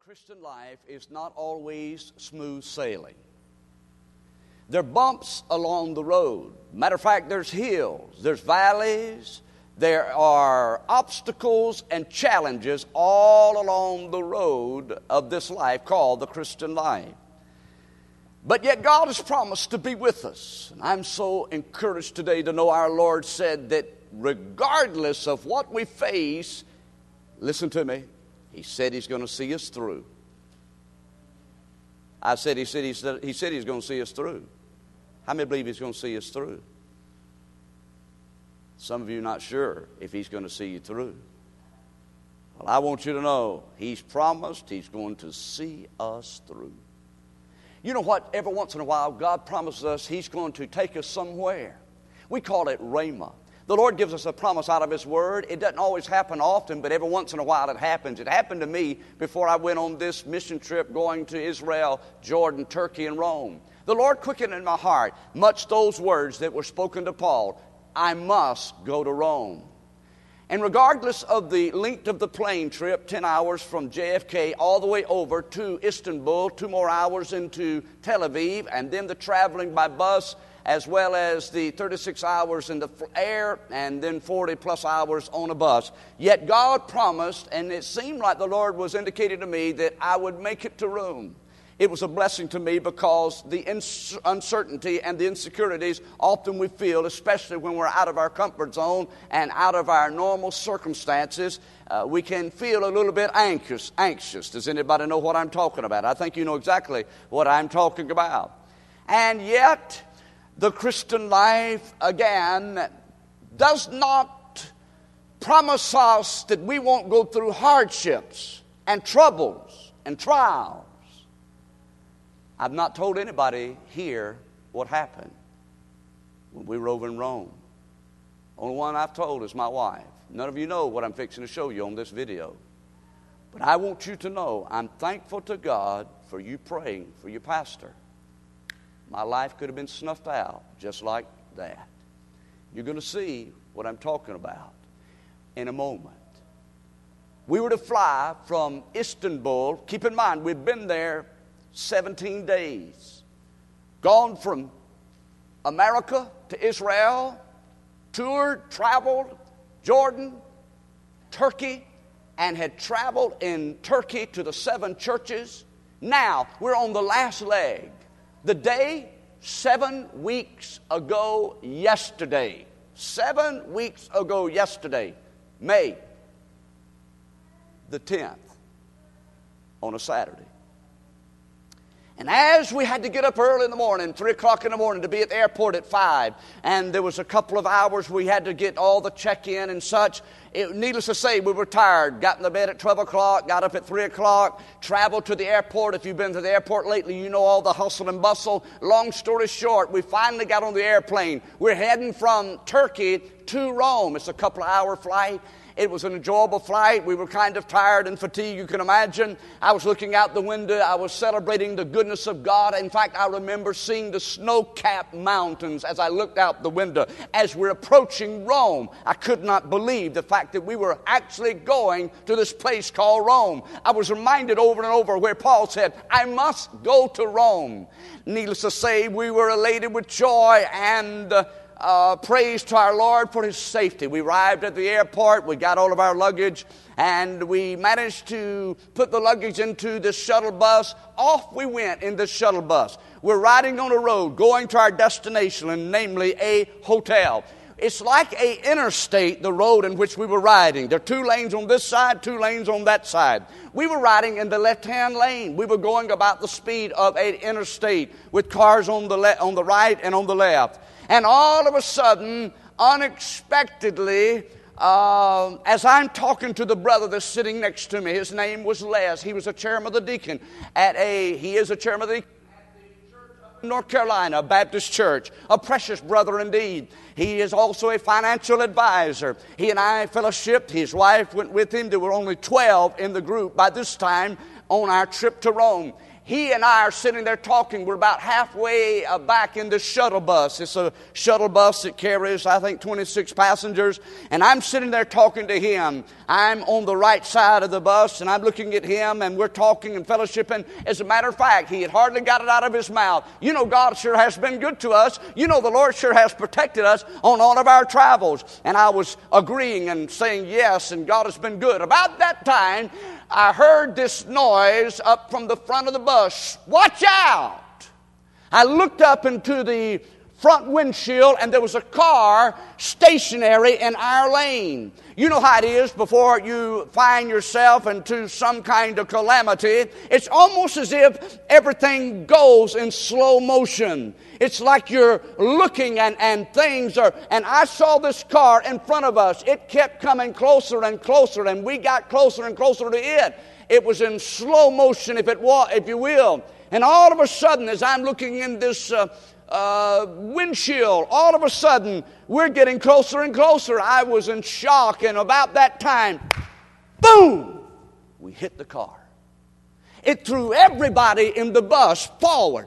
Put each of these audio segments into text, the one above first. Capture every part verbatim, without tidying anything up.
Christian life is not always smooth sailing. There are bumps along the road. Matter of fact, there's hills, there's valleys, there are obstacles and challenges all along the road of this life called the Christian life. But yet God has promised to be with us. And I'm so encouraged today to know our Lord said that regardless of what we face, listen to me, He said He's going to see us through. I said He said, he said, he said He's going to see us through. How many believe He's going to see us through? Some of you are not sure if He's going to see you through. Well, I want you to know He's promised He's going to see us through. You know what? Every once in a while, God promises us He's going to take us somewhere. We call it Rhema. The Lord gives us a promise out of His Word. It doesn't always happen often, but every once in a while it happens. It happened to me before I went on this mission trip going to Israel, Jordan, Turkey, and Rome. The Lord quickened in my heart much those words that were spoken to Paul. I must go to Rome. And regardless of the length of the plane trip, ten hours from J F K all the way over to Istanbul, two more hours into Tel Aviv, and then the traveling by bus, as well as the thirty-six hours in the air, and then forty plus hours on a bus. Yet God promised, and it seemed like the Lord was indicating to me that I would make it to Rome. It was a blessing to me because the ins- uncertainty and the insecurities often we feel, especially when we're out of our comfort zone and out of our normal circumstances, uh, we can feel a little bit anxious. Anxious. Does anybody know what I'm talking about? I think you know exactly what I'm talking about. And yet, the Christian life, again, does not promise us that we won't go through hardships and troubles and trials. I've not told anybody here what happened when we were over in Rome. Only one I've told is my wife. None of you know what I'm fixing to show you on this video. But I want you to know I'm thankful to God for you praying for your pastor. My life could have been snuffed out just like that. You're going to see what I'm talking about in a moment. We were to fly from Istanbul. Keep in mind, we've been there seventeen days. Gone from America to Israel, toured, traveled, Jordan, Turkey, and had traveled in Turkey to the seven churches. Now, we're on the last leg. The day seven weeks ago yesterday, seven weeks ago yesterday, May the tenth, on a Saturday. And as we had to get up early in the morning, three o'clock in the morning, to be at the airport at five, and there was a couple of hours we had to get all the check-in and such, it, needless to say, we were tired. Got in the bed at twelve o'clock, got up at three o'clock, traveled to the airport. If you've been to the airport lately, you know all the hustle and bustle. Long story short, we finally got on the airplane. We're heading from Turkey to Rome. It's a couple of hour flight. It was an enjoyable flight. We were kind of tired and fatigued, you can imagine. I was looking out the window. I was celebrating the goodness of God. In fact, I remember seeing the snow-capped mountains as I looked out the window. As we're approaching Rome, I could not believe the fact that we were actually going to this place called Rome. I was reminded over and over where Paul said, I must go to Rome. Needless to say, we were elated with joy and Uh, Uh, praise to our Lord for His safety. We arrived at the airport, we got all of our luggage, and we managed to put the luggage into the shuttle bus. Off we went in the shuttle bus. We're riding on a road going to our destination, and namely a hotel. It's like a interstate, the road in which we were riding. There are two lanes on this side, two lanes on that side. We were riding in the left-hand lane. We were going about the speed of an interstate with cars on the le- on the right and on the left. And all of a sudden, unexpectedly, uh, as I'm talking to the brother that's sitting next to me, his name was Les. He was a chairman of the deacon at a, he is a chairman of the deacon at the church of North Carolina, a Baptist church, a precious brother indeed. He is also a financial advisor. He and I fellowshipped. His wife went with him. There were only twelve in the group by this time on our trip to Rome. he and I are sitting there talking. We're about halfway uh, back in this shuttle bus. It's a shuttle bus that carries, I think, twenty-six passengers. And I'm sitting there talking to him. I'm on the right side of the bus, and I'm looking at him, and we're talking and fellowshipping. As a matter of fact, he had hardly got it out of his mouth. You know, God sure has been good to us. You know, the Lord sure has protected us on all of our travels. And I was agreeing and saying yes, and God has been good. About that time, I heard this noise up from the front of the bus. Watch out! I looked up into the front windshield, and there was a car stationary in our lane. You know how it is before you find yourself into some kind of calamity. It's almost as if everything goes in slow motion. It's like you're looking and, and things are... And I saw this car in front of us. It kept coming closer and closer, and we got closer and closer to it. It was in slow motion, if it was, if you will. And all of a sudden, as I'm looking in this... Uh, Uh, windshield, all of a sudden we're getting closer and closer. I was in shock, and about that time, boom, we hit the car. It threw everybody in the bus forward,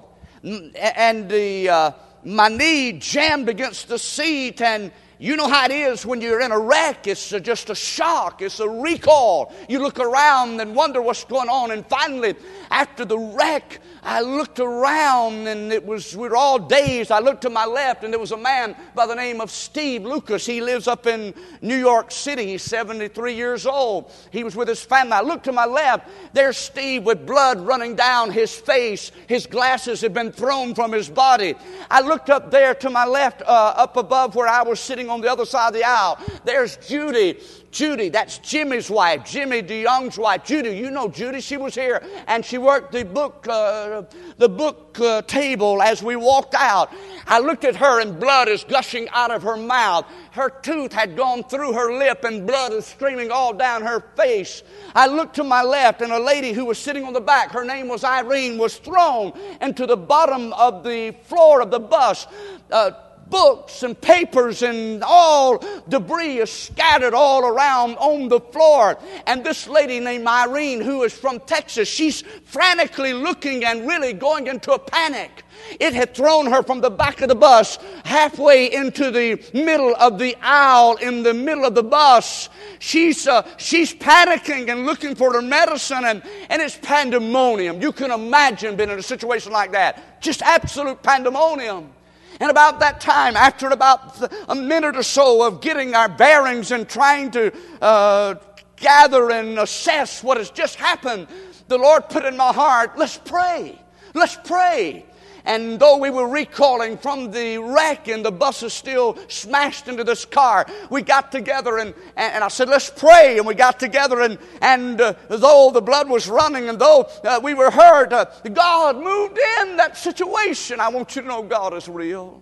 and the uh, my knee jammed against the seat. And you know how it is when you're in a wreck. It's just a shock. It's a recoil. You look around and wonder what's going on. And finally, after the wreck, I looked around, and it was we were all dazed. I looked to my left, and there was a man by the name of Steve Lucas. He lives up in New York City. He's seventy-three years old. He was with his family. I looked to my left. There's Steve with blood running down his face. His glasses had been thrown from his body. I looked up there to my left, uh, up above where I was sitting on the other side of the aisle. There's Judy. Judy, that's Jimmy's wife, Jimmy DeYoung's wife. Judy, you know Judy, she was here, and she worked the book, uh, the book uh, table as we walked out. I looked at her, and blood is gushing out of her mouth. Her tooth had gone through her lip, and blood is streaming all down her face. I looked to my left, and a lady who was sitting on the back, her name was Irene, was thrown into the bottom of the floor of the bus. Uh, Books and papers and all debris is scattered all around on the floor. And this lady named Irene, who is from Texas, she's frantically looking and really going into a panic. It had thrown her from the back of the bus halfway into the middle of the aisle in the middle of the bus. She's uh, she's panicking and looking for her medicine, and, and it's pandemonium. You can imagine being in a situation like that. Just absolute pandemonium. And about that time, after about a minute or so of getting our bearings and trying to uh, gather and assess what has just happened, the Lord put in my heart, let's pray. Let's pray. And though we were recalling from the wreck and the bus is still smashed into this car, we got together and, and I said, let's pray. And we got together, and, and uh, though the blood was running and though uh, we were hurt, uh, God moved in that situation. I want you to know God is real.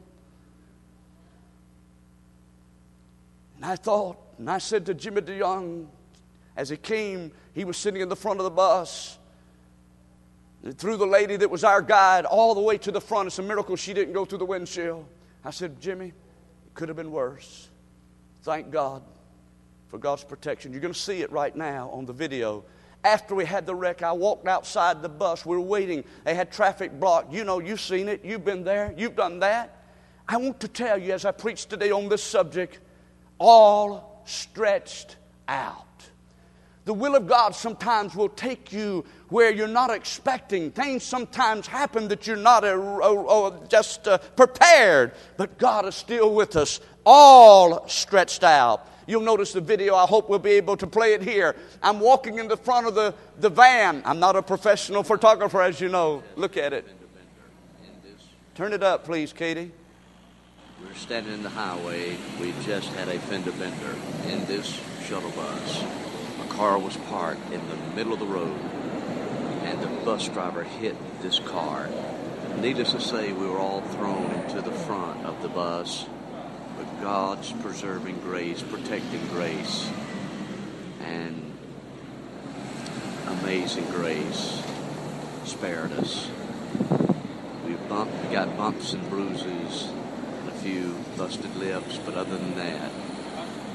And I thought, and I said to Jimmy DeYoung, as he came, he was sitting in the front of the bus, through the lady that was our guide all the way to the front. It's a miracle she didn't go through the windshield. I said, Jimmy, it could have been worse. Thank God for God's protection. You're going to see it right now on the video. After we had the wreck, I walked outside the bus. We were waiting. They had traffic blocked. You know, you've seen it. You've been there. You've done that. I want to tell you, as I preach today on this subject, all stretched out. The will of God sometimes will take you where you're not expecting. Things sometimes happen that you're not uh, uh, just uh, prepared. But God is still with us, all stretched out. You'll notice the video. I hope we'll be able to play it here. I'm walking in the front of the, the van. I'm not a professional photographer, as you know. Look at it. Turn it up, please, Katie. We're standing in the highway. We just had a fender bender in this shuttle bus. A car was parked in the middle of the road, and the bus driver hit this car. Needless to say, we were all thrown into the front of the bus, but God's preserving grace, protecting grace, and amazing grace spared us. We bumped, we got bumps and bruises, and a few busted lips, but other than that,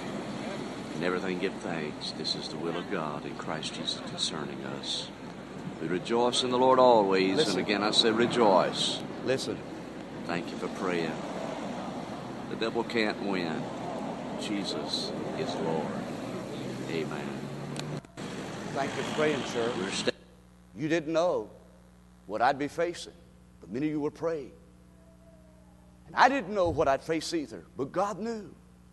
and everything give thanks. This is the will of God in Christ Jesus concerning us. We rejoice in the Lord always. Listen. And again I say rejoice. Listen. Thank you for praying. The devil can't win. Jesus is Lord. Amen. Thank you for praying, sir. We're sta- You didn't know what I'd be facing, but many of you were praying. And I didn't know what I'd face either, but God knew.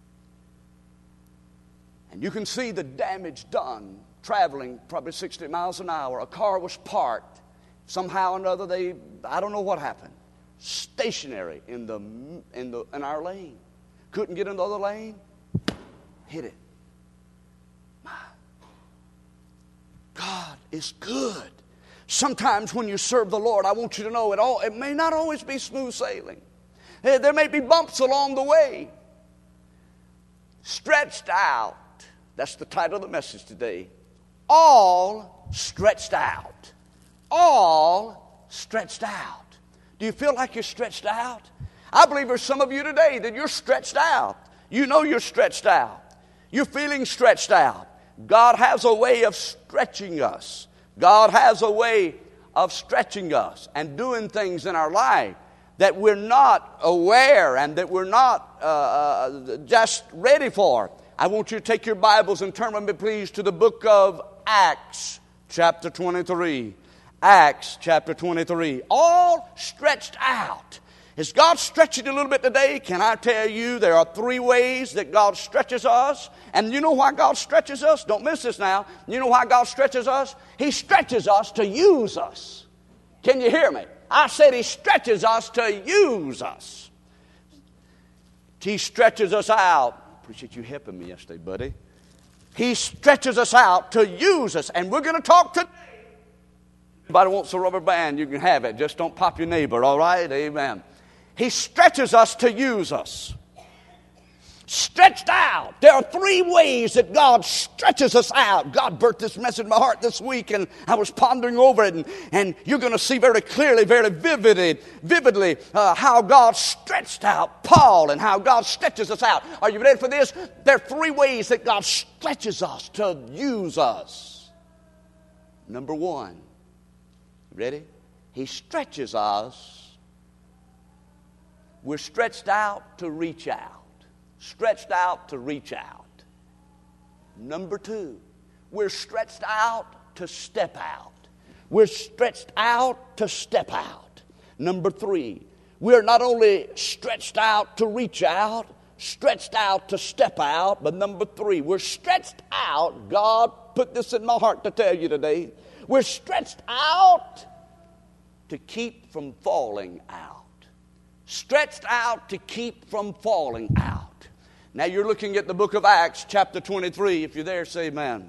And you can see the damage done traveling probably sixty miles an hour. A car was parked. Somehow or another, they, I don't know what happened. Stationary in the in the in our lane. Couldn't get in the other lane. Hit it. My God is good. Sometimes when you serve the Lord, I want you to know it all. It may not always be smooth sailing. There may be bumps along the way. Stretched out. That's the title of the message today. All stretched out. All stretched out. Do you feel like you're stretched out? I believe there's some of you today that you're stretched out. You know you're stretched out. You're feeling stretched out. God has a way of stretching us. God has a way of stretching us and doing things in our life that we're not aware and that we're not uh, uh, just ready for. I want you to take your Bibles and turn with me, please, to the book of Acts, chapter twenty-three. Acts, chapter twenty-three. All stretched out. Is God stretching a little bit today? Can I tell you there are three ways that God stretches us? And you know why God stretches us? Don't miss this now. You know why God stretches us? He stretches us to use us. Can you hear me? I said He stretches us to use us. He stretches us out. Appreciate you helping me yesterday, buddy. He stretches us out to use us. And we're going to talk today. Anybody wants a rubber band, you can have it. Just don't pop your neighbor, all right? Amen. He stretches us to use us. Stretched out. There are three ways that God stretches us out. God birthed this message in my heart this week, and I was pondering over it, and, and you're going to see very clearly, very vividly, vividly uh, how God stretched out Paul and how God stretches us out. Are you ready for this? There are three ways that God stretches us to use us. Number one, ready? He stretches us. We're stretched out to reach out. Stretched out to reach out. Number two, we're stretched out to step out. We're stretched out to step out. Number three, we're not only stretched out to reach out, stretched out to step out, but number three, we're stretched out. God put this in my heart to tell you today. We're stretched out to keep from falling out. Stretched out to keep from falling out. Now you're looking at the book of Acts, chapter twenty-three. If you're there, say amen.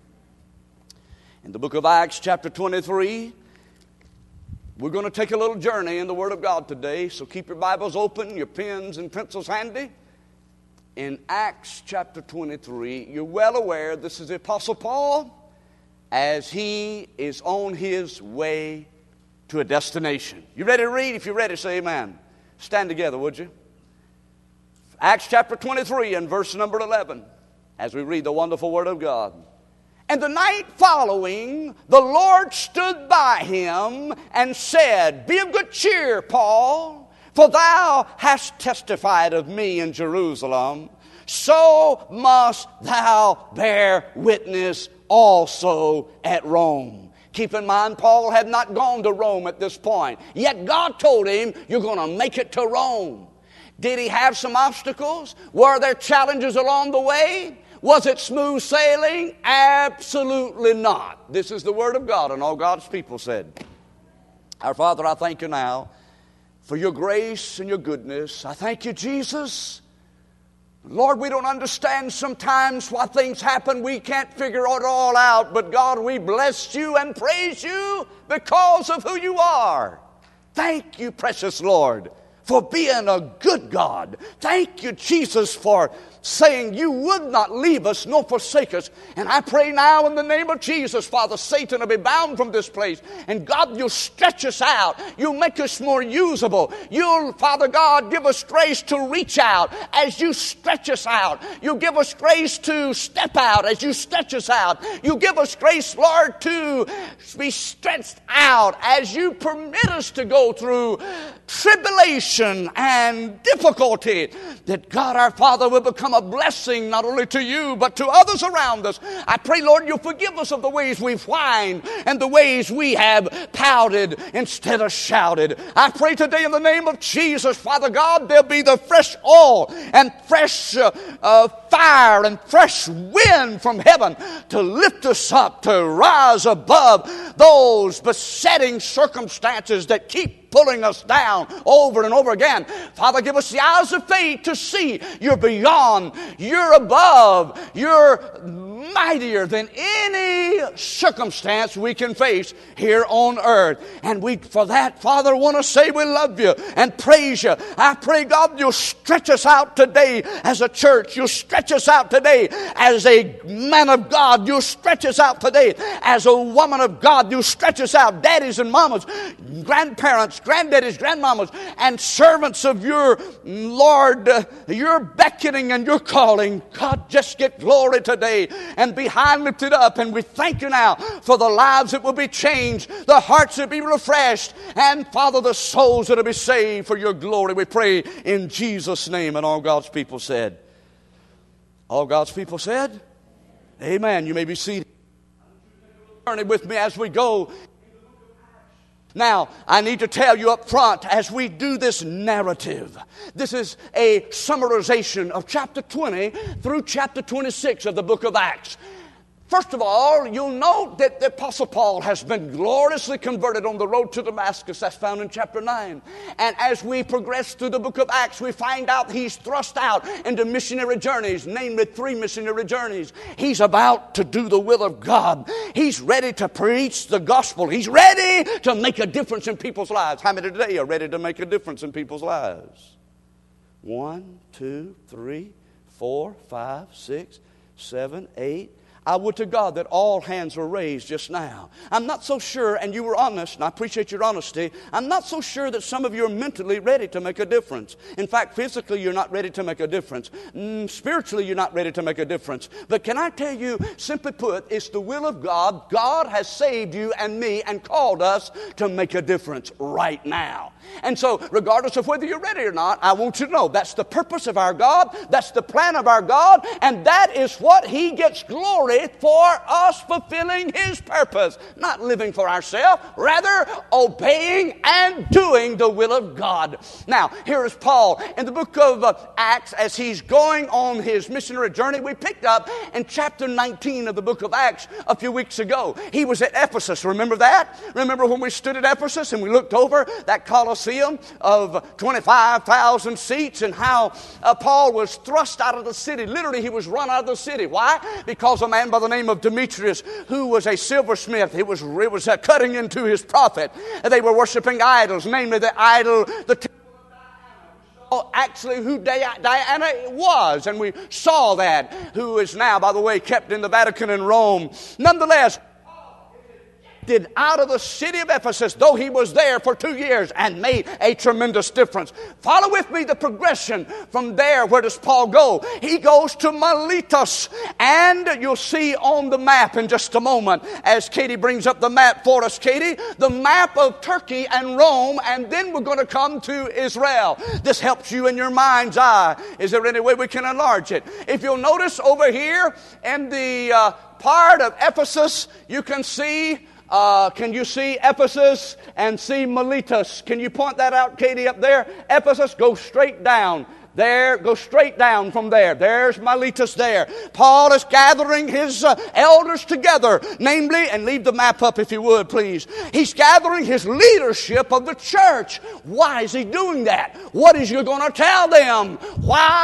In the book of Acts, chapter twenty-three, we're going to take a little journey in the Word of God today. So keep your Bibles open, your pens and pencils handy. In Acts, chapter twenty-three, you're well aware this is the Apostle Paul as he is on his way to a destination. You ready to read? If you're ready, say amen. Stand together, would you? Acts chapter twenty-three and verse number eleven, as we read the wonderful Word of God. And the night following, the Lord stood by him and said, Be of good cheer, Paul, for thou hast testified of me in Jerusalem, so must thou bear witness also at Rome. Keep in mind, Paul had not gone to Rome at this point. Yet God told him, you're going to make it to Rome. Did he have some obstacles? Were there challenges along the way? Was it smooth sailing? Absolutely not. This is the Word of God, and all God's people said. Our Father, I thank you now for your grace and your goodness. I thank you, Jesus. Lord, we don't understand sometimes why things happen. We can't figure it all out. But God, we bless you and praise you because of who you are. Thank you, precious Lord, for being a good God. Thank you, Jesus, for saying you would not leave us nor forsake us. And I pray now in the name of Jesus, Father, Satan will be bound from this place. And God, you'll stretch us out. You'll make us more usable. You'll, Father God, give us grace to reach out as you stretch us out. You'll give us grace to step out as you stretch us out. You'll give us grace, Lord, to be stretched out as you permit us to go through tribulation and difficulty, that God our Father will become a blessing not only to you but to others around us. I pray, Lord, you'll forgive us of the ways we've whined and the ways we have pouted instead of shouted. I pray today in the name of Jesus, Father God, there'll be the fresh oil and fresh uh, uh, fire and fresh wind from heaven to lift us up, to rise above those besetting circumstances that keep pulling us down over and over again. Father, give us the eyes of faith to see you're beyond, you're above, you're mightier than any circumstance we can face here on earth. And we, for that, Father, want to say we love you and praise you. I pray, God, you'll stretch us out today as a church. You'll stretch us out today as a man of God. You'll stretch us out today as a woman of God. You'll stretch us out, daddies and mamas, grandparents, granddaddies, grandmamas, and servants of your Lord, uh, your beckoning and your calling. God, just get glory today and be high and lifted up. And we thank you now for the lives that will be changed, the hearts that will be refreshed, and Father, the souls that will be saved for your glory. We pray in Jesus' name. And all God's people said, all God's people said, amen. You may be seated. Journey with me as we go. Now, I need to tell you up front, as we do this narrative, this is a summarization of chapter twenty through chapter twenty-six of the book of Acts. First of all, you'll note that the Apostle Paul has been gloriously converted on the road to Damascus. That's found in chapter nine. And as we progress through the book of Acts, we find out he's thrust out into missionary journeys, namely three missionary journeys. He's about to do the will of God. He's ready to preach the gospel. He's ready to make a difference in people's lives. How many today are ready to make a difference in people's lives? One, two, three, four, five, six, seven, eight. I would to God that all hands were raised just now. I'm not so sure, and you were honest, and I appreciate your honesty, I'm not so sure that some of you are mentally ready to make a difference. In fact, physically you're not ready to make a difference. Mm, spiritually you're not ready to make a difference. But can I tell you, simply put, it's the will of God. God has saved you and me and called us to make a difference right now. And so, regardless of whether you're ready or not, I want you to know that's the purpose of our God, that's the plan of our God, and that is what He gets glory for, us fulfilling His purpose. Not living for ourselves, rather obeying and doing the will of God. Now, here is Paul in the book of uh, Acts as he's going on his missionary journey. We picked up in chapter nineteen of the book of Acts a few weeks ago. He was at Ephesus. Remember that? Remember when we stood at Ephesus and we looked over that Colosseum of twenty-five thousand seats and how uh, Paul was thrust out of the city. Literally, he was run out of the city. Why? Because a man by the name of Demetrius, who was a silversmith, it was, it was uh, cutting into his profit. They were worshiping idols, namely the idol, the temple of Diana. Actually, who Diana was, and we saw that, who is now, by the way, kept in the Vatican in Rome. Nonetheless, out of the city of Ephesus, though he was there for two years and made a tremendous difference. Follow with me the progression from there. Where does Paul go? He goes to Miletus, and you'll see on the map in just a moment, as Katie brings up the map for us, Katie, the map of Turkey and Rome, and then we're going to come to Israel. This helps you in your mind's eye. Is there any way we can enlarge it? If you'll notice over here in the uh, part of Ephesus, you can see Uh, can you see Ephesus and see Miletus? Can you point that out, Katie, up there? Ephesus, go straight down. There, go straight down from there. There's Miletus there. Paul is gathering his uh, elders together, namely, and leave the map up if you would, please. He's gathering his leadership of the church. Why is he doing that? What is he going to tell them? Why?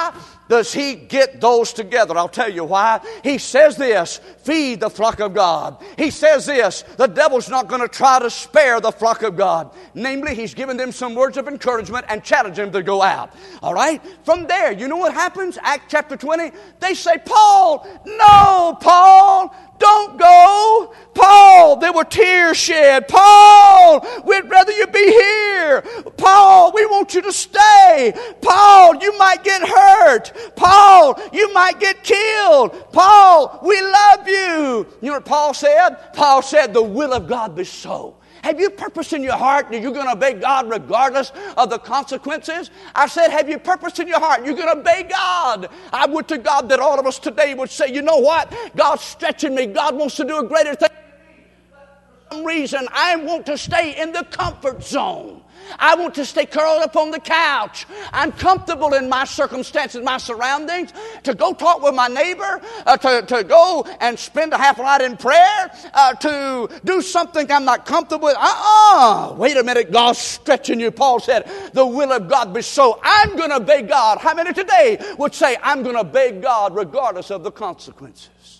does he get those together? I'll tell you why. He says this, feed the flock of God. He says this, the devil's not going to try to spare the flock of God. Namely, he's giving them some words of encouragement and challenge them to go out. All right? From there, you know what happens? Acts chapter twenty, they say, Paul, no, Paul, don't go. Paul, there were tears shed. Paul, we'd rather you be here. Paul, we want you to stay. Paul, you might get hurt. Paul, you might get killed. Paul, we love you. You know what Paul said? Paul said, the will of God be so. Have you purpose in your heart that you're going to obey God regardless of the consequences? I said, have you purpose in your heart? You're going to obey God. I would to God that all of us today would say, you know what? God's stretching me. God wants to do a greater thing. For some reason, I want to stay in the comfort zone. I want to stay curled up on the couch. I'm comfortable in my circumstances, my surroundings. To go talk with my neighbor, uh, to, to go and spend a half a night in prayer, uh, to do something I'm not comfortable with. Uh-uh. Wait a minute, God's stretching you. Paul said, the will of God be so. I'm going to obey God. How many today would say, I'm going to obey God regardless of the consequences?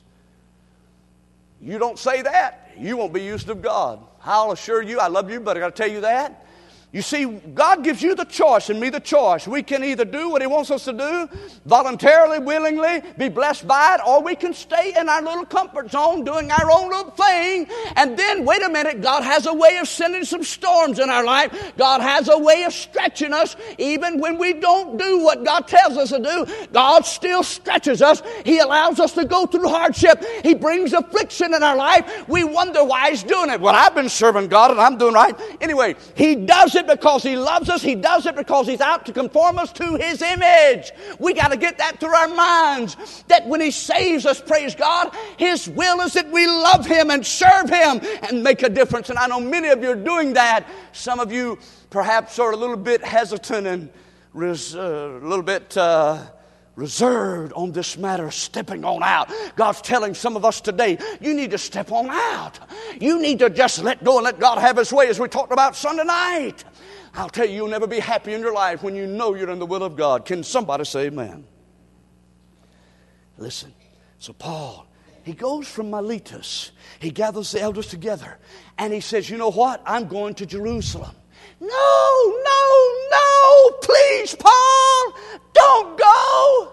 You don't say that, you won't be used of God. I'll assure you, I love you, but I got to tell you that. You see, God gives you the choice and me the choice. We can either do what He wants us to do, voluntarily, willingly, be blessed by it, or we can stay in our little comfort zone doing our own little thing. And then, wait a minute, God has a way of sending some storms in our life. God has a way of stretching us. Even when we don't do what God tells us to do, God still stretches us. He allows us to go through hardship. He brings affliction in our life. We wonder why He's doing it. Well, I've been serving God and I'm doing right. Anyway, He does it because He loves us. He does it because He's out to conform us to His image. We got to get that through our minds, that when He saves us, praise God, His will is that we love Him and serve Him and make a difference. And I know many of you are doing that. Some of you perhaps are a little bit hesitant and res- uh, a little bit uh, reserved on this matter, stepping on out. God's telling some of us today, you need to step on out. You need to just let go and let God have His way, as we talked about Sunday night. I'll tell you, you'll never be happy in your life when you know you're in the will of God. Can somebody say amen? Listen, so Paul, he goes from Miletus. He gathers the elders together, and he says, you know what? I'm going to Jerusalem. No, no, no, please, Paul, don't go.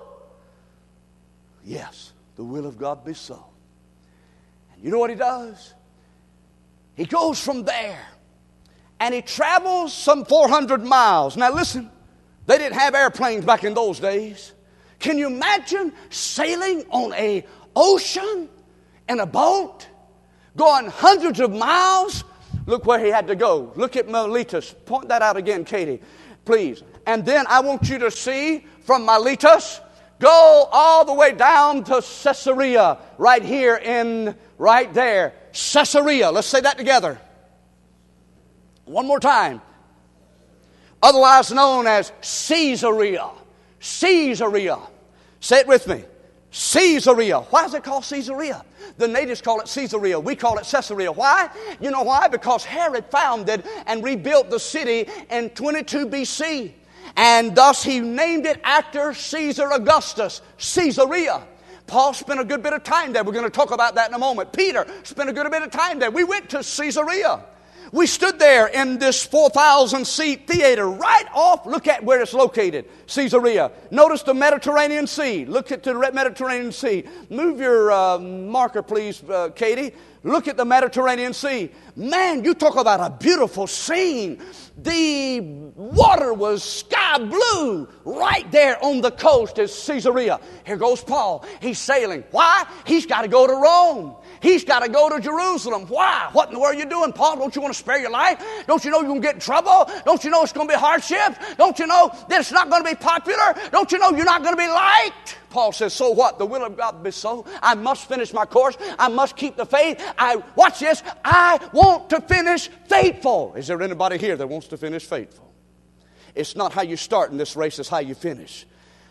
Yes, the will of God be so. And you know what he does? He goes from there, and he travels some four hundred miles. Now listen, they didn't have airplanes back in those days. Can you imagine sailing on an ocean in a boat, going hundreds of miles? Look where he had to go. Look at Miletus. Point that out again, Katie, please. And then I want you to see from Miletus, go all the way down to Caesarea, right here in, right there. Caesarea. Let's say that together. One more time. Otherwise known as Caesarea. Caesarea. Say it with me. Caesarea. Why is it called Caesarea? The natives call it Caesarea. We call it Caesarea. Why? You know why? Because Herod founded and rebuilt the city in twenty-two B C. And thus he named it after Caesar Augustus, Caesarea. Paul spent a good bit of time there. We're going to talk about that in a moment. Peter spent a good bit of time there. We went to Caesarea. We stood there in this four thousand seat theater right off. Look at where it's located, Caesarea. Notice the Mediterranean Sea. Look at the Mediterranean Sea. Move your uh, marker, please, uh, Katie. Look at the Mediterranean Sea. Man, you talk about a beautiful scene. The water was sky blue right there on the coast of Caesarea. Here goes Paul. He's sailing. Why? He's got to go to Rome. He's got to go to Jerusalem. Why? What in the world are you doing, Paul? Don't you want to spare your life? Don't you know you're going to get in trouble? Don't you know it's going to be hardship? Don't you know that it's not going to be popular? Don't you know you're not going to be liked? Paul says, so what? The will of God be so. I must finish my course. I must keep the faith. I, watch this, I want to finish faithful. Is there anybody here that wants to finish faithful? It's not how you start in this race, it's how you finish.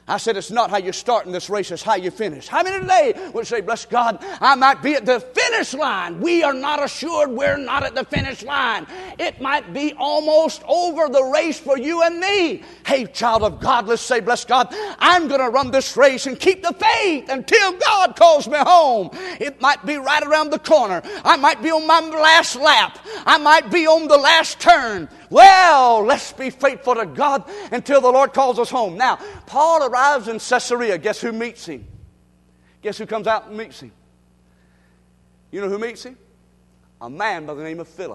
I said, it's not how you start in this race, it's how you finish. How many today would say, bless God, I might be at the finish line? We are not assured we're not at the finish line. It might be almost over the race for you and me. Hey, child of God, let's say, bless God, I'm going to run this race and keep the faith until God calls me home. It might be right around the corner. I might be on my last lap. I might be on the last turn. Well, let's be faithful to God until the Lord calls us home. Now, Paul arrives in Caesarea. Guess who meets him? Guess who comes out and meets him? You know who meets him? A man by the name of Philip.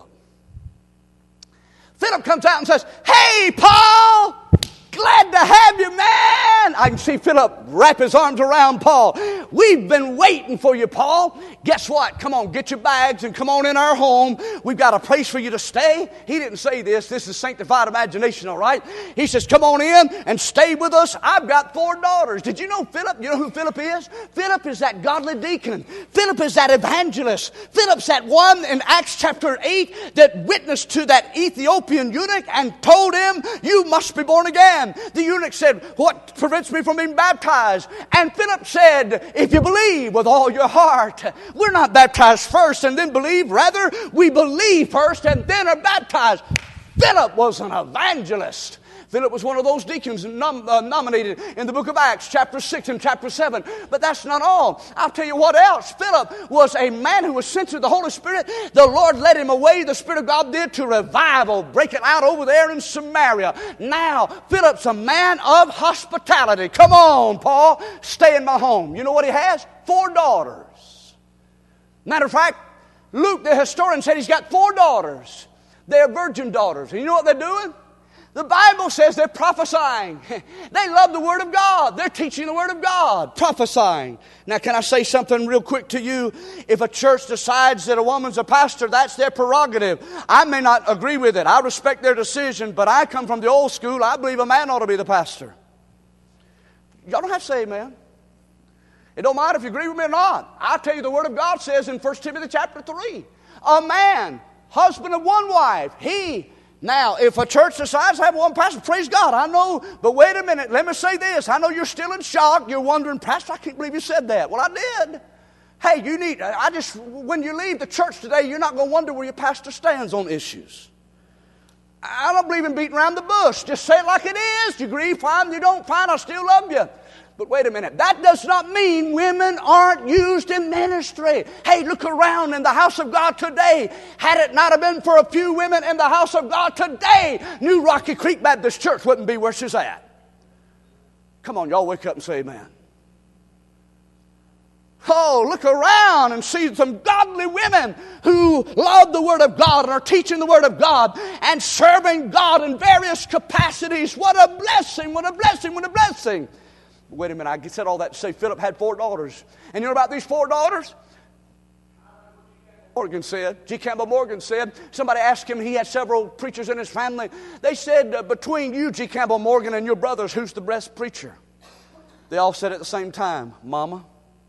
Philip comes out and says, hey, Paul, glad to have you, man. I can see Philip wrap his arms around Paul. We've been waiting for you, Paul. Guess what? Come on, get your bags and come on in our home. We've got a place for you to stay. He didn't say this. This is sanctified imagination, all right? He says, come on in and stay with us. I've got four daughters. Did you know Philip? You know who Philip is? Philip is that godly deacon. Philip is that evangelist. Philip's that one in Acts chapter eight that witnessed to that Ethiopian eunuch and told him, you must be born again. The eunuch said, what prevents me from being baptized? And Philip said, if you believe with all your heart. We're not baptized first and then believe. Rather, we believe first and then are baptized. Philip was an evangelist. Philip was one of those deacons nom- uh, nominated in the book of Acts, chapter six and chapter seven. But that's not all. I'll tell you what else. Philip was a man who was sensitive to the Holy Spirit. The Lord led him away, the Spirit of God did, to revival, breaking out over there in Samaria. Now, Philip's a man of hospitality. Come on, Paul, stay in my home. You know what he has? Four daughters. Matter of fact, Luke, the historian, said he's got four daughters. They're virgin daughters. And you know what they're doing? The Bible says they're prophesying. They love the Word of God. They're teaching the Word of God, prophesying. Now, can I say something real quick to you? If a church decides that a woman's a pastor, that's their prerogative. I may not agree with it. I respect their decision, but I come from the old school. I believe a man ought to be the pastor. Y'all don't have to say amen. It don't matter if you agree with me or not. I'll tell you the Word of God says in First Timothy chapter three, a man, husband of one wife, he... Now, if a church decides to have one pastor, praise God, I know, but wait a minute, let me say this. I know you're still in shock. You're wondering, Pastor, I can't believe you said that. Well, I did. Hey, you need, I just, when you leave the church today, you're not going to wonder where your pastor stands on issues. I don't believe in beating around the bush. Just say it like it is. You agree, fine. You don't, fine. I still love you. But wait a minute. That does not mean women aren't used in ministry. Hey, look around in the house of God today. Had it not have been for a few women in the house of God today, New Rocky Creek Baptist Church wouldn't be where she's at. Come on, y'all wake up and say amen. Oh, look around and see some godly women who love the Word of God and are teaching the Word of God and serving God in various capacities. What a blessing, what a blessing, what a blessing. Wait a minute, I said all that to say Philip had four daughters. And you know about these four daughters? Morgan said, G. Campbell Morgan said, somebody asked him, he had several preachers in his family. They said, uh, between you, G. Campbell Morgan, and your brothers, who's the best preacher? They all said at the same time, Mama.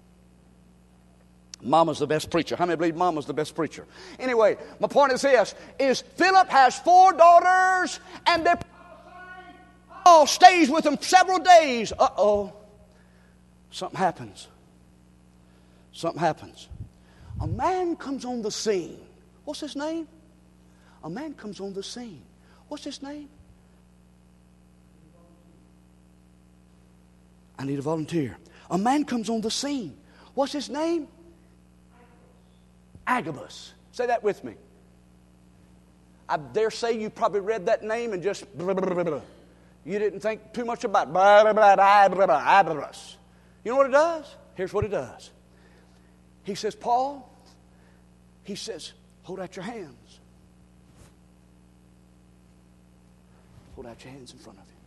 Mama's the best preacher. How many believe Mama's the best preacher? Anyway, my point is this, is Philip has four daughters, and they're Paul stays with them several days. Uh-oh. Something happens. Something happens. A man comes on the scene. What's his name? A man comes on the scene. What's his name? I need a volunteer. A man comes on the scene. What's his name? Agabus. Say that with me. I dare say you probably read that name and just blah, blah, blah, blah. You didn't think too much about it. You know what it does? Here's what it does. He says, Paul, he says, hold out your hands. Hold out your hands in front of you.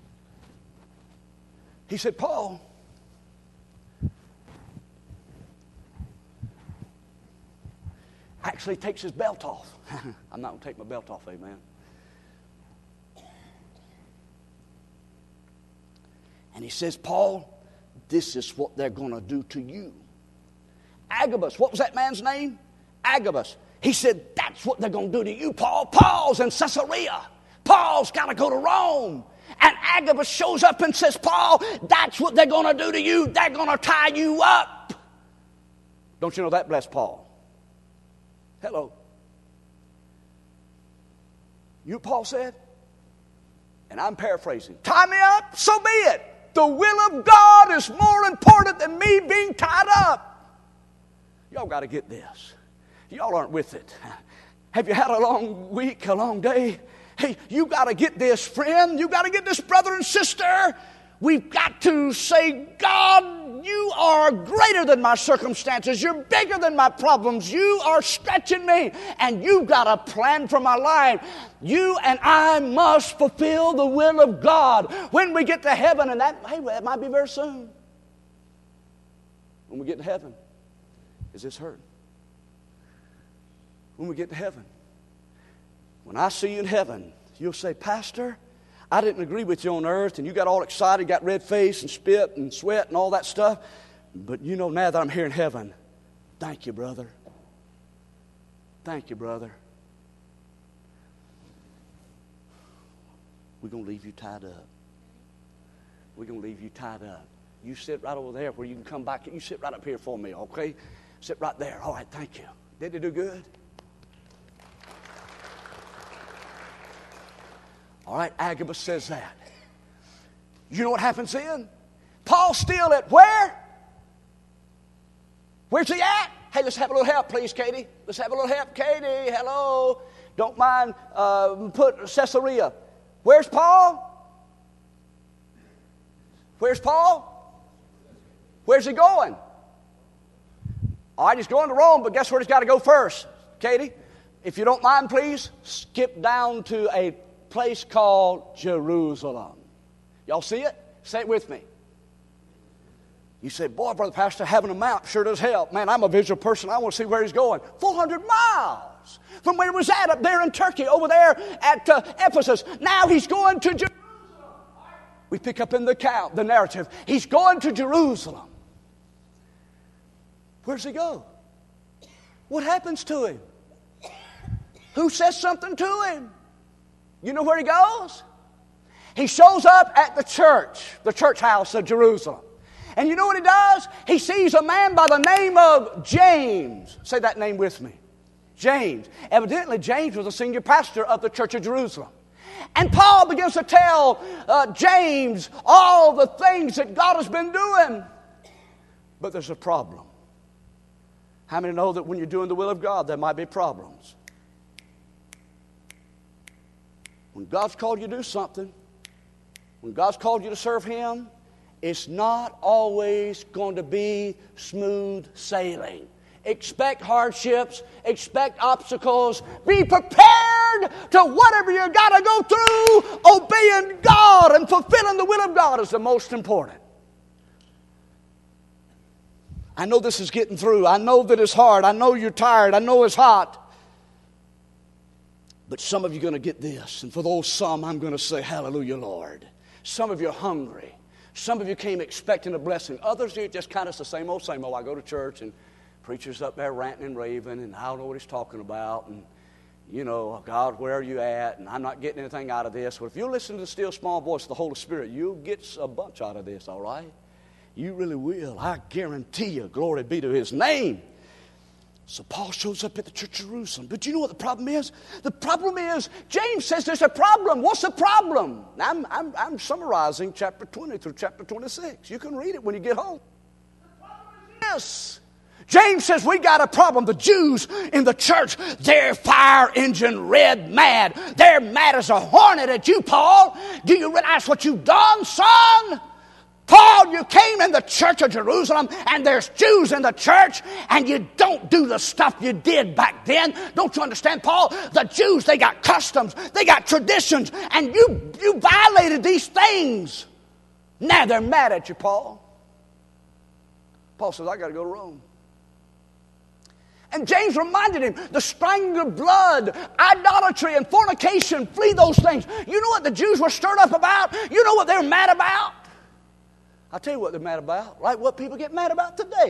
He said, Paul, actually takes his belt off. I'm not going to take my belt off, amen. And he says, Paul, this is what they're going to do to you. Agabus, what was that man's name? Agabus. He said, that's what they're going to do to you, Paul. Paul's in Caesarea. Paul's got to go to Rome. And Agabus shows up and says, Paul, that's what they're going to do to you. They're going to tie you up. Don't you know that blessed Paul? Hello. You, Paul said, and I'm paraphrasing, tie me up, so be it. The will of God is more important than me being tied up. Y'all got to get this. Y'all aren't with it. Have you had a long week, a long day? Hey, you got to get this, friend. You got to get this, brother and sister. We've got to say, God, you are greater than my circumstances. You're bigger than my problems. You are stretching me, and you've got a plan for my life. You and I must fulfill the will of God when we get to heaven, and that, hey, that might be very soon. When we get to heaven, is this hurt? When we get to heaven, when I see you in heaven, you'll say, Pastor, I didn't agree with you on earth, and you got all excited, got red face and spit and sweat and all that stuff. But you know now that I'm here in heaven, thank you, brother. Thank you, brother. We're going to leave you tied up. We're going to leave you tied up. You sit right over there where you can come back. You sit right up here for me, okay? Sit right there. All right, thank you. Did they do good? All right, Agabus says that. You know what happens then? Paul's still at where? Where's he at? Hey, let's have a little help, please, Katie. Let's have a little help. Katie, hello. Don't mind, uh, put Caesarea. Where's Paul? Where's Paul? Where's he going? All right, he's going to Rome, but guess where he's got to go first? Katie, if you don't mind, please, skip down to a place called Jerusalem. Y'all see it? Say it with me. You say, boy, Brother Pastor, having a map sure does help. Man, I'm a visual person. I want to see where he's going. four hundred miles from where he was at up there in Turkey, over there at uh, Ephesus. Now he's going to Jerusalem. We pick up in the account, the narrative. He's going to Jerusalem. Where's he go? What happens to him? Who says something to him? You know where he goes? He shows up at the church, the church house of Jerusalem. And you know what he does? He sees a man by the name of James. Say that name with me. James. Evidently, James was a senior pastor of the church of Jerusalem. And Paul begins to tell uh, James all the things that God has been doing. But there's a problem. How many know that when you're doing the will of God, there might be problems? When God's called you to do something, when God's called you to serve Him, it's not always going to be smooth sailing. Expect hardships, expect obstacles. Be prepared to whatever you got to go through. Obeying God and fulfilling the will of God is the most important. I know this is getting through. I know that it's hard. I know you're tired. I know it's hot. But some of you are going to get this. And for those some, I'm going to say, hallelujah, Lord. Some of you are hungry. Some of you came expecting a blessing. Others, you're just kind of the same old, same old. I go to church and preacher's up there ranting and raving, and I don't know what he's talking about. And, you know, God, where are you at? And I'm not getting anything out of this. Well, if you listen to the still small voice of the Holy Spirit, you'll get a bunch out of this, all right? You really will. I guarantee you. Glory be to His name. So Paul shows up at the church of Jerusalem. But you know what the problem is? The problem is, James says there's a problem. What's the problem? Now, I'm, I'm, I'm summarizing chapter twenty through chapter twenty-six. You can read it when you get home. The problem is this. James says we got a problem. The Jews in the church, they're fire engine red mad. They're mad as a hornet at you, Paul. Do you realize what you've done, son? Paul, you came in the church of Jerusalem, and there's Jews in the church, and you don't do the stuff you did back then. Don't you understand, Paul? The Jews, they got customs, they got traditions, and you, you violated these things. Now they're mad at you, Paul. Paul says, I got to go to Rome. And James reminded him, the strangling of blood, idolatry, and fornication, flee those things. You know what the Jews were stirred up about? You know what they were mad about? I'll tell you what they're mad about, like what people get mad about today.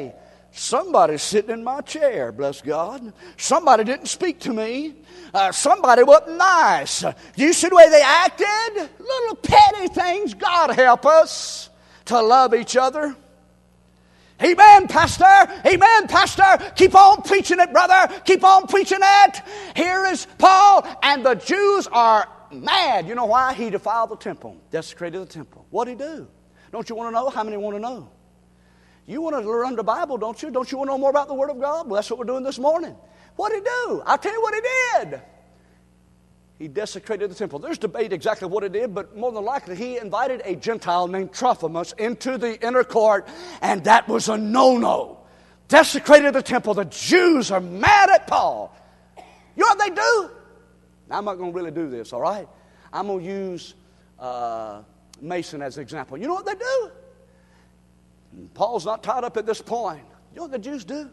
somebody's sitting in my chair, bless God. Somebody didn't speak to me. Uh, somebody wasn't nice. Do you see the way they acted? Little petty things. God help us to love each other. Amen, Pastor. Amen, Pastor. Keep on preaching it, brother. Keep on preaching it. Here is Paul, and the Jews are mad. You know why? He defiled the temple, desecrated the temple. What did he do? Don't you want to know? How many want to know? You want to learn the Bible, don't you? Don't you want to know more about the Word of God? Well, that's what we're doing this morning. What did he do? I'll tell you what he did. He desecrated the temple. There's debate exactly what he did, but more than likely he invited a Gentile named Trophimus into the inner court, and that was a no-no. Desecrated the temple. The Jews are mad at Paul. You know what they do? Now, I'm not going to really do this, all right? I'm going to use uh, Mason as an example. You know what they do? Paul's not tied up at this point. You know what the Jews do?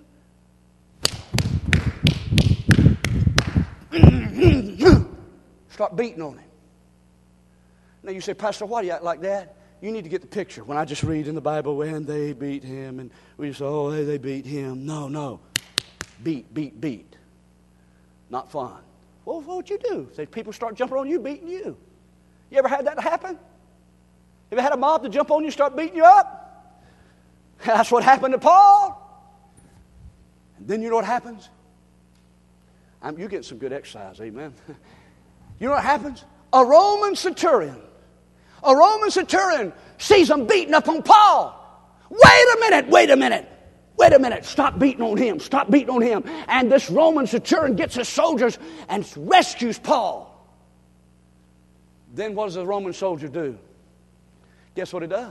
Start beating on him. Now you say, Pastor, why do you act like that? You need to get the picture. When I just read in the Bible, when they beat him, and we say, oh, hey, they beat him. No, no. Beat, beat, beat. Not fun. Well, what would you do if people start jumping on you, beating you? You ever had that happen? You ever had a mob to jump on you, start beating you up? That's what happened to Paul. And then you know what happens? I'm, you're getting some good exercise, amen. You know what happens? A Roman centurion, a Roman centurion sees them beating up on Paul. Wait a minute, wait a minute, wait a minute. Stop beating on him, stop beating on him. And this Roman centurion gets his soldiers and rescues Paul. Then what does the Roman soldier do? Guess what he does?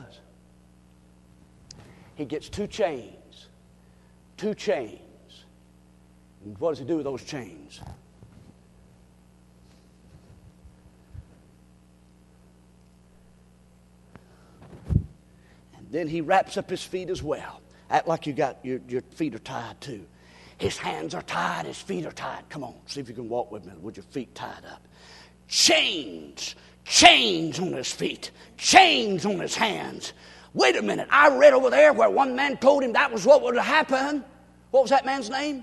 He gets two chains, two chains. And what does he do with those chains? And then he wraps up his feet as well. Act like you got your, your feet are tied too. His hands are tied, his feet are tied. Come on, see if you can walk with me with your feet tied up. Chains, chains on his feet, chains on his hands. Wait a minute, I read over there where one man told him that was what would happen. What was that man's name?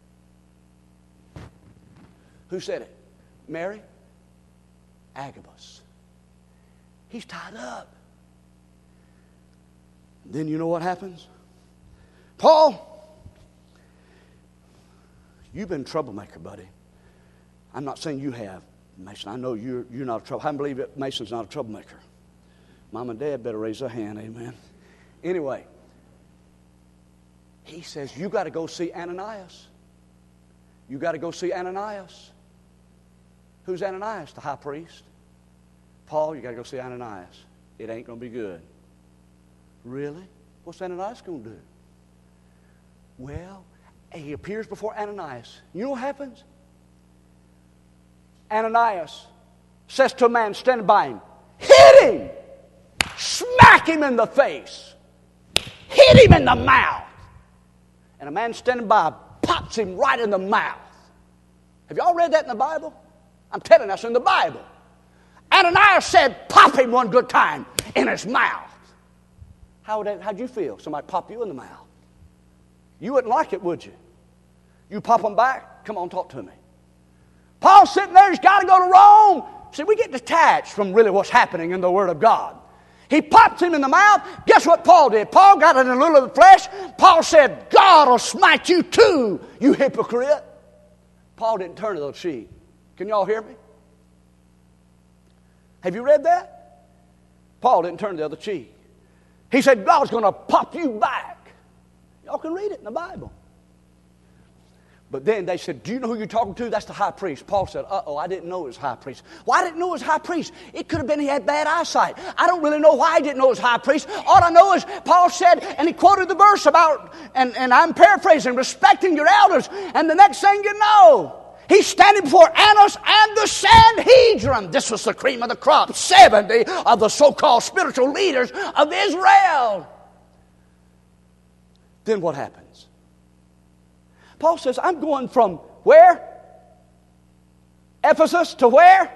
Who said it? Mary? Agabus. He's tied up. Then you know what happens? Paul, you've been a troublemaker, buddy. I'm not saying you have, Mason. I know you're, you're not a troublemaker. I believe that Mason's not a troublemaker. Mom and Dad better raise their hand, amen. Anyway, he says, you got to go see Ananias. You got to go see Ananias. Who's Ananias? The high priest. Paul, you got to go see Ananias. It ain't going to be good. Really? What's Ananias going to do? Well, he appears before Ananias. You know what happens? Ananias says to a man standing by him, hit him! Smack him in the face! Hit him in the mouth! And a man standing by pops him right in the mouth. Have y'all read that in the Bible? I'm telling you, that's in the Bible. Ananias said, pop him one good time in his mouth. How would that, how'd you feel? Somebody pop you in the mouth. You wouldn't like it, would you? You pop them back? Come on, talk to me. Paul's sitting there, he's got to go to Rome. See, we get detached from really what's happening in the Word of God. He popped him in the mouth. Guess what Paul did? Paul got in a little of the flesh. Paul said, God will smite you too, you hypocrite. Paul didn't turn the other cheek. Can y'all hear me? Have you read that? Paul didn't turn the other cheek. He said, God's going to pop you back. Y'all can read it in the Bible. But then they said, do you know who you're talking to? That's the high priest. Paul said, uh-oh, I didn't know it was high priest. Why didn't know it was high priest? It could have been he had bad eyesight. I don't really know why he didn't know it was high priest. All I know is Paul said, and he quoted the verse about, and, and I'm paraphrasing, respecting your elders. And the next thing you know, he's standing before Annas and the Sanhedrin. This was the cream of the crop. seventy of the so-called spiritual leaders of Israel. Then what happens? Paul says, I'm going from where? Ephesus to where?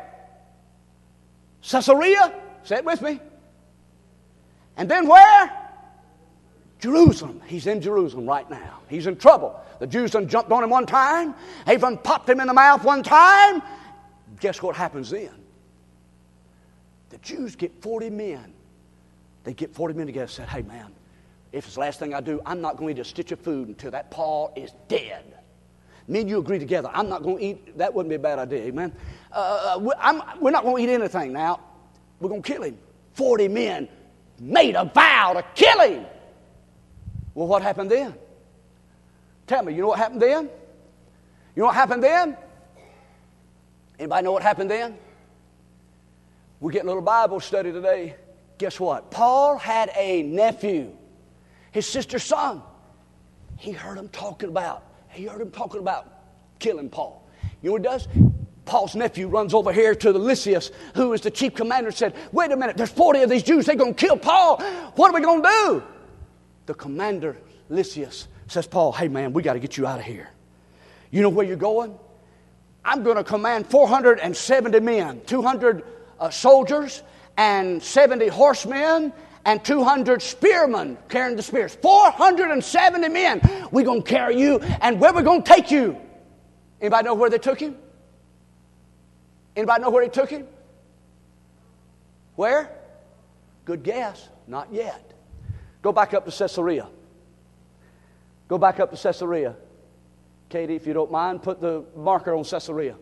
Caesarea. Say it with me. And then where? Jerusalem. He's in Jerusalem right now. He's in trouble. The Jews done jumped on him one time. They done popped him in the mouth one time. Guess what happens then? The Jews get forty men. They get forty men together and said, hey, man, if it's the last thing I do, I'm not going to eat a stitch of food until that Paul is dead. Me and you agree together. I'm not going to eat. That wouldn't be a bad idea, amen? Uh, I'm, we're not going to eat anything now. We're going to kill him. forty men made a vow to kill him. Well, what happened then? Tell me, you know what happened then? You know what happened then? Anybody know what happened then? We're getting a little Bible study today. Guess what? Paul had a nephew, his sister's son. He heard him talking about, he heard him talking about killing Paul. You know what he does? Paul's nephew runs over here to the Lysias, who is the chief commander, and said, wait a minute, there's forty of these Jews, they're going to kill Paul. What are we going to do? The commander, Lysias, says, Paul, hey man, we got to get you out of here. You know where you're going? I'm going to command four hundred seventy men, two hundred uh, soldiers, and seventy horsemen, and two hundred spearmen carrying the spears. four hundred seventy men. We're going to carry you, and where we're going to take you. Anybody know where they took him? Anybody know where they took him? Where? Good guess. Not yet. Go back up to Caesarea. Go back up to Caesarea. Katie, if you don't mind, put the marker on Caesarea.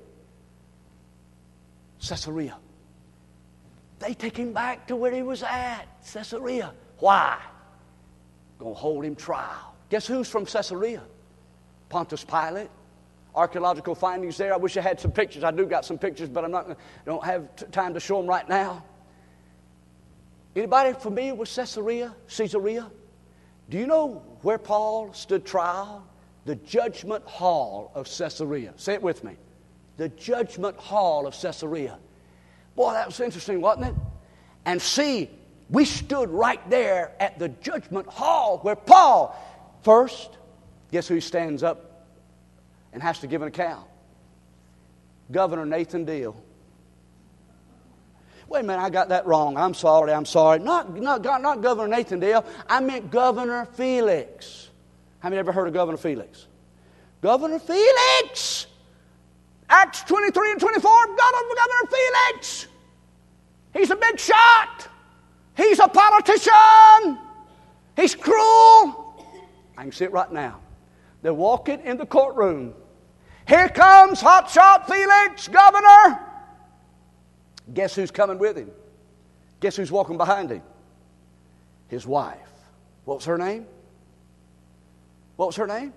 Caesarea. They take him back to where he was at, Caesarea. Why? Going to hold him trial. Guess who's from Caesarea? Pontius Pilate. Archaeological findings there. I wish I had some pictures. I do got some pictures, but I'm not. Don't have t- time to show them right now. Anybody familiar with Caesarea? Caesarea? Do you know where Paul stood trial? The judgment hall of Caesarea. Say it with me. The judgment hall of Caesarea. Boy, that was interesting, wasn't it? And see, we stood right there at the judgment hall where Paul, first, guess who stands up and has to give an account? Governor Nathan Deal. Wait a minute, I got that wrong. I'm sorry, I'm sorry. Not, not, not Governor Nathan Deal. I meant Governor Felix. How many ever heard of Governor Felix? Governor Felix! Acts twenty-three and twenty-four, Governor, Governor Felix! He's a big shot. He's a politician. He's cruel. I can see it right now. They're walking in the courtroom. Here comes hotshot Felix, governor. Guess who's coming with him? Guess who's walking behind him? His wife. What was her name? What was her name?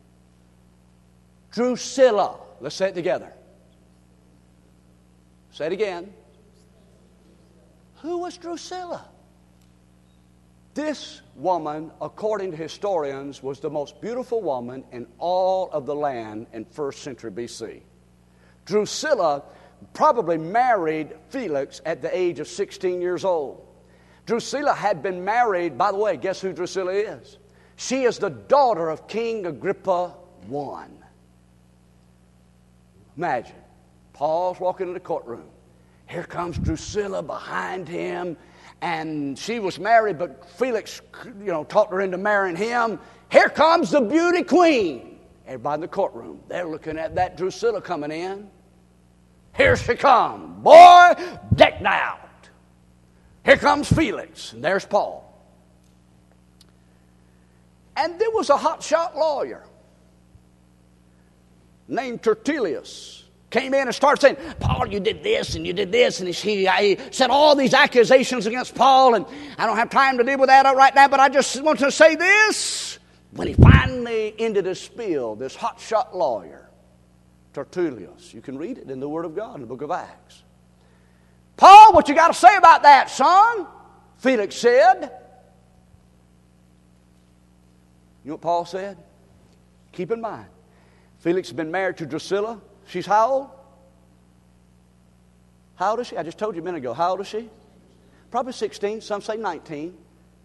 Drusilla. Let's say it together. Say it again. Who was Drusilla? This woman, according to historians, was the most beautiful woman in all of the land in first century B C. Drusilla probably married Felix at the age of sixteen years old. Drusilla had been married, by the way, guess who Drusilla is? She is the daughter of King Agrippa the First. Imagine, Paul's walking in the courtroom. Here comes Drusilla behind him, and she was married, but Felix, you know, talked her into marrying him. Here comes the beauty queen. Everybody in the courtroom, they're looking at that Drusilla coming in. Here she comes, boy, decked out. Here comes Felix, and there's Paul. And there was a hotshot lawyer named Tertullus. Came in and started saying, Paul, you did this and you did this. And he, he said all these accusations against Paul. And I don't have time to deal with that right now, but I just want to say this. When he finally ended his spiel, this hotshot lawyer, Tertullus, you can read it in the Word of God in the book of Acts. Paul, what you got to say about that, son? Felix said. You know what Paul said? Keep in mind, Felix has been married to Drusilla. She's how old? How old is she? I just told you a minute ago. How old is she? Probably sixteen. Some say nineteen.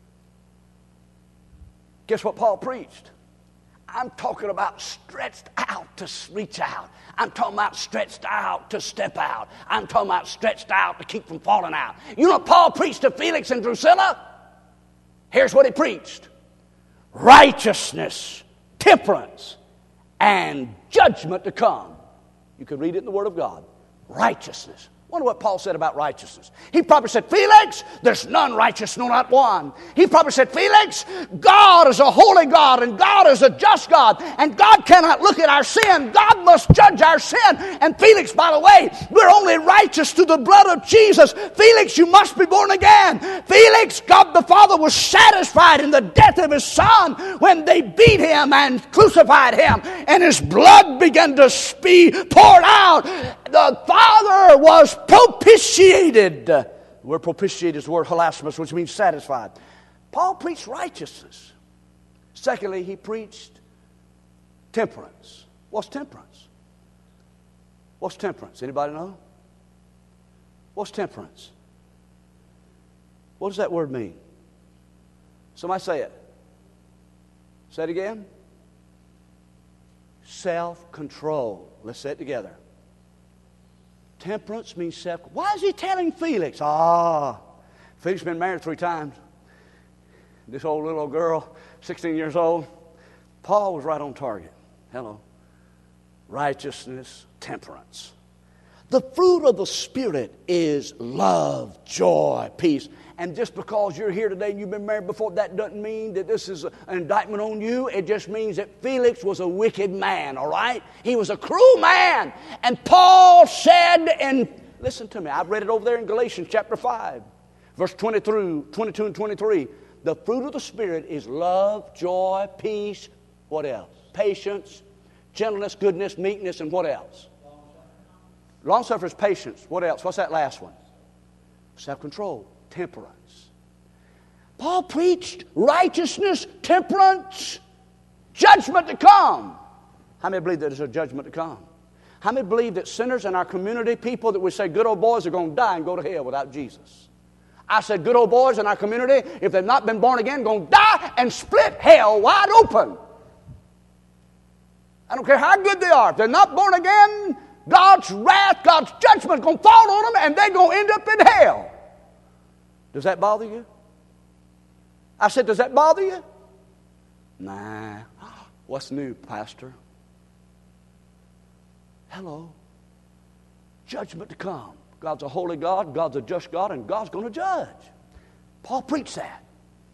Guess what Paul preached? I'm talking about stretched out to reach out. I'm talking about stretched out to step out. I'm talking about stretched out to keep from falling out. You know what Paul preached to Felix and Drusilla? Here's what he preached. righteousness, temperance, and judgment to come. You can read it in the Word of God. Righteousness. Wonder what Paul said about righteousness. He probably said, Felix, there's none righteous, no, not one. He probably said, Felix, God is a holy God, and God is a just God, and God cannot look at our sin. God must judge our sin. And Felix, by the way, we're only righteous through the blood of Jesus. Felix, you must be born again. Felix, God the Father was satisfied in the death of His Son when they beat Him and crucified Him, and His blood began to be poured out. The Father was propitiated. The word propitiated is the word hilasmos, which means satisfied. Paul preached righteousness. Secondly, he preached temperance. What's temperance? What's temperance? Anybody know? What's temperance? What does that word mean? Somebody say it. Say it again. Self-control. Let's say it together. Temperance means self. Why is he telling Felix? Ah, Felix been married three times. This old little girl, sixteen years old. Paul was right on target. Hello. Righteousness, temperance. The fruit of the Spirit is love, joy, peace. And just because you're here today and you've been married before, that doesn't mean that this is an indictment on you. It just means that Felix was a wicked man, all right? He was a cruel man. And Paul said, and listen to me, I've read it over there in Galatians chapter five, verse twenty through twenty-two and twenty-three. The fruit of the Spirit is love, joy, peace, what else? Patience, gentleness, goodness, meekness, and what else? Long-suffering is patience. What else? What's that last one? Self-control. Temperance. Paul preached righteousness, temperance, judgment to come. How many believe that there's a judgment to come? How many believe that sinners in our community, people that we say good old boys, are going to die and go to hell without Jesus? I said good old boys in our community, if they've not been born again, going to die and split hell wide open. I don't care how good they are. If they're not born again, God's wrath, God's judgment is going to fall on them and they're going to end up in hell. Does that bother you? I said, does that bother you? Nah. What's new, Pastor? Hello. Judgment to come. God's a holy God, God's a just God, and God's going to judge. Paul preached that.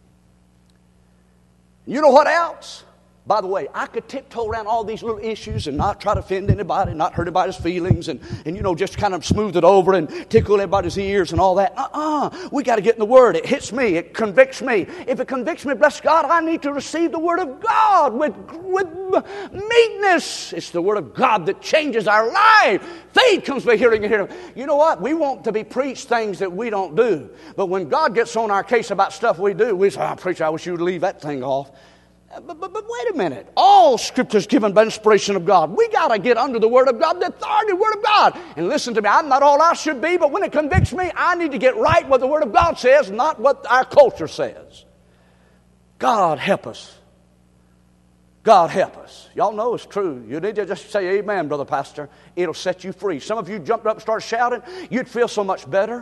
You know what else? By the way, I could tiptoe around all these little issues and not try to offend anybody, not hurt anybody's feelings, and, and you know, just kind of smooth it over and tickle everybody's ears and all that. Uh-uh. We got to get in the Word. It hits me. It convicts me. If it convicts me, bless God, I need to receive the Word of God with, with meekness. It's the Word of God that changes our life. Faith comes by hearing and hearing. You know what? We want to be preached things that we don't do. But when God gets on our case about stuff we do, we say, oh, preacher, I wish you would leave that thing off. But, but, but wait a minute. All Scripture is given by inspiration of God. We got to get under the Word of God, the authority of the Word of God. And listen to me, I'm not all I should be, but when it convicts me, I need to get right what the Word of God says, not what our culture says. God help us. God help us. Y'all know it's true. You need to just say amen, Brother Pastor. It'll set you free. Some of you jumped up and started shouting. You'd feel so much better.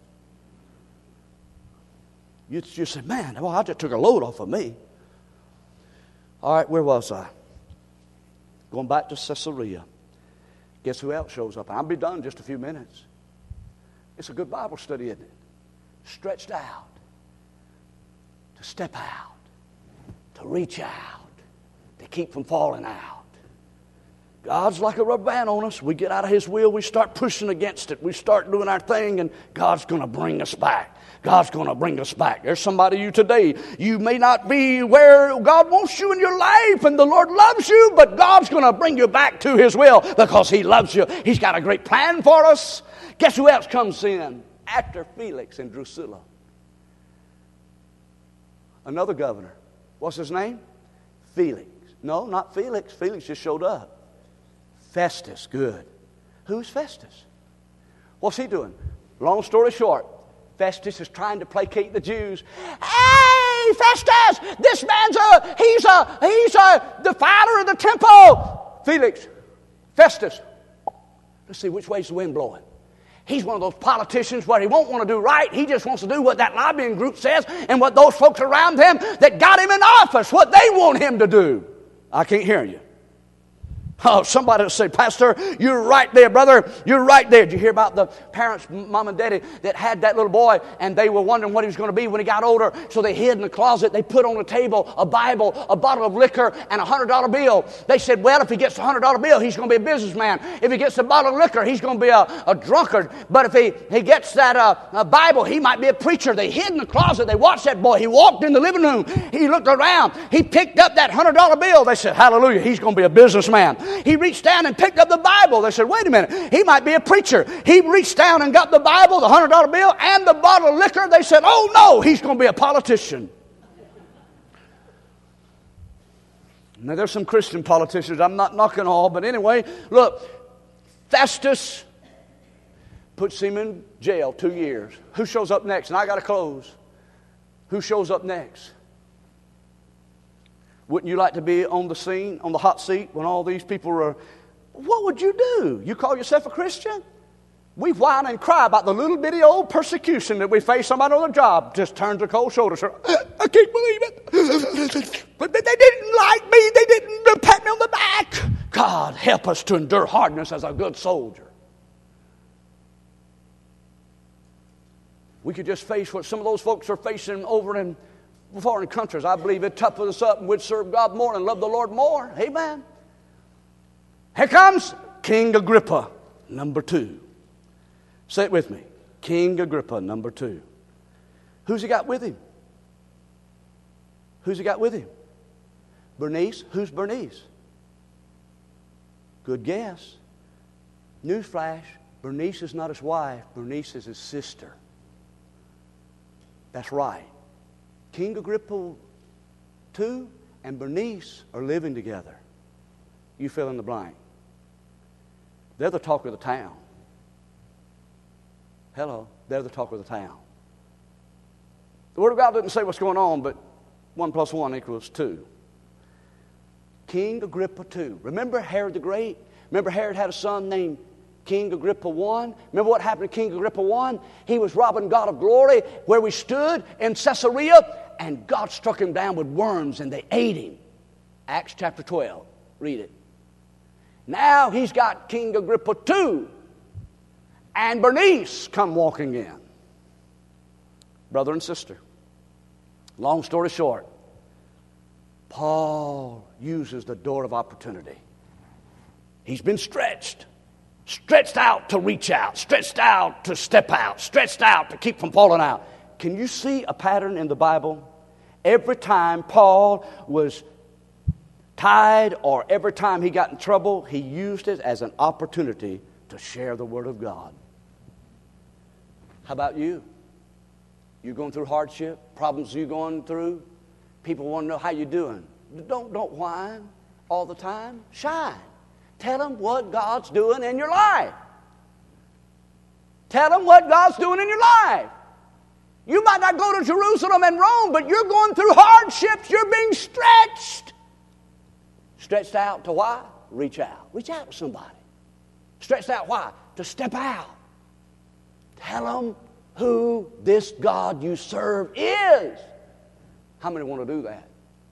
You'd just say, man, well, I just took a load off of me. All right, where was I? Going back to Caesarea. Guess who else shows up? I'll be done in just a few minutes. It's a good Bible study, isn't it? Stretched out. To step out. To reach out. To keep from falling out. God's like a rubber band on us. We get out of His will. We start pushing against it. We start doing our thing, and God's going to bring us back. God's going to bring us back. There's somebody you today, you may not be where God wants you in your life, and the Lord loves you, but God's going to bring you back to His will because He loves you. He's got a great plan for us. Guess who else comes in after Felix and Drusilla? Another governor. What's his name? Felix. No, not Felix. Felix just showed up. Festus. Good. Who's Festus? What's he doing? Long story short, Festus is trying to placate the Jews. Hey, Festus, this man's a, he's a, he's a defiler of the temple. Felix, Festus, let's see which way's the wind blowing. He's one of those politicians where he won't want to do right. He just wants to do what that lobbying group says and what those folks around him that got him in office, what they want him to do. I can't hear you. Oh, somebody will say, Pastor, you're right there, brother. You're right there. Did you hear about the parents, mom and daddy, that had that little boy, and they were wondering what he was going to be when he got older, so they hid in the closet. They put on the table a Bible, a bottle of liquor, and a one hundred dollar bill. They said, well, if he gets a one hundred dollar bill, he's going to be a businessman. If he gets a bottle of liquor, he's going to be a, a drunkard. But if he, he gets that uh, a Bible, he might be a preacher. They hid in the closet. They watched that boy. He walked in the living room. He looked around. He picked up that one hundred dollar bill. They said, hallelujah, he's going to be a businessman. He reached down and picked up the Bible. They said, wait a minute, he might be a preacher. He reached down and got the Bible, the one hundred dollar bill, and the bottle of liquor. They said, oh no, he's going to be a politician. Now, there's some Christian politicians. I'm not knocking all, but anyway, look, Festus puts him in jail two years. Who shows up next? And I got to close. Who shows up next? Wouldn't you like to be on the scene, on the hot seat, when all these people are... What would you do? You call yourself a Christian? We whine and cry about the little bitty old persecution that we face. Somebody on the job just turns a cold shoulder. I can't believe it. But they didn't like me. They didn't pat me on the back. God, help us to endure hardness as a good soldier. We could just face what some of those folks are facing over in foreign countries. I believe it toughened us up and we'd serve God more and love the Lord more. Amen. Here comes King Agrippa, number two. Say it with me. King Agrippa, number two. Who's he got with him? Who's he got with him? Bernice. Who's Bernice? Good guess. Newsflash, Bernice is not his wife. Bernice is his sister. That's right. King Agrippa two and Bernice are living together. You fill in the blank. They're the talk of the town. Hello, they're the talk of the town. The Word of God doesn't say what's going on, but one plus one equals two. King Agrippa two. Remember Herod the Great? Remember Herod had a son named King Agrippa one? Remember what happened to King Agrippa one? He was robbing God of glory where we stood in Caesarea, and God struck him down with worms and they ate him. Acts chapter twelve. Read it. Now he's got King Agrippa two and Bernice come walking in. Brother and sister. Long story short, Paul uses the door of opportunity. He's been stretched. Stretched out to reach out. Stretched out to step out. Stretched out to keep from falling out. Can you see a pattern in the Bible? Every time Paul was tied or every time he got in trouble, he used it as an opportunity to share the Word of God. How about you? You going through hardship? Problems you going through? People want to know how you're doing. Don't, don't whine all the time. Shine. Tell them what God's doing in your life. Tell them what God's doing in your life. You might not go to Jerusalem and Rome, but you're going through hardships. You're being stretched. Stretched out to why? Reach out. Reach out to somebody. Stretched out why? To step out. Tell them who this God you serve is. How many want to do that?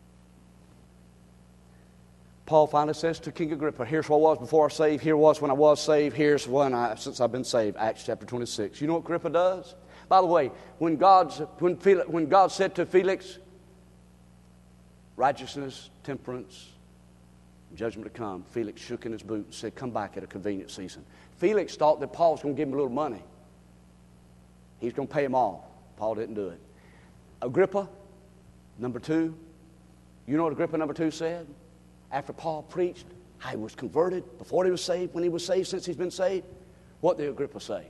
Paul finally says to King Agrippa, here's what I was before I saved, here was when I was saved, here's when I, since I've been saved. Acts chapter twenty-six. You know what Agrippa does? By the way, when, God's, when, Felix, when God said to Felix, righteousness, temperance, judgment to come, Felix shook in his boot and said, come back at a convenient season. Felix thought that Paul was going to give him a little money. He's going to pay him off. Paul didn't do it. Agrippa, number two, you know what Agrippa number two said? After Paul preached how he was converted, before he was saved, when he was saved, since he's been saved, what did Agrippa say?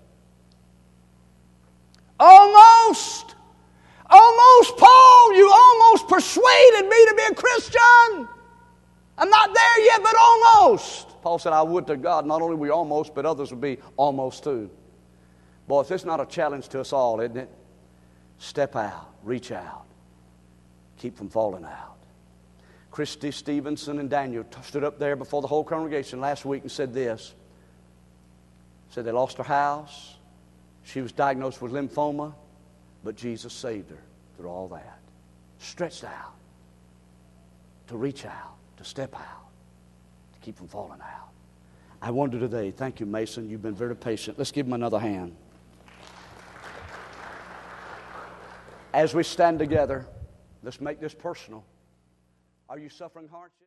Almost! Almost, Paul, you almost persuaded me to be a Christian. I'm not there yet, but almost. Paul said, I would to God, not only we almost, but others would be almost too. Boy, if this is not a challenge to us all, isn't it? Step out, reach out, keep from falling out. Christy Stevenson and Daniel stood up there before the whole congregation last week and said this. Said they lost their house, She was diagnosed with lymphoma, but Jesus saved her through all that. Stretched out, to reach out, to step out, to keep from falling out. I wonder today, thank you, Mason, you've been very patient. Let's give him another hand. As we stand together, let's make this personal. Are you suffering hardship?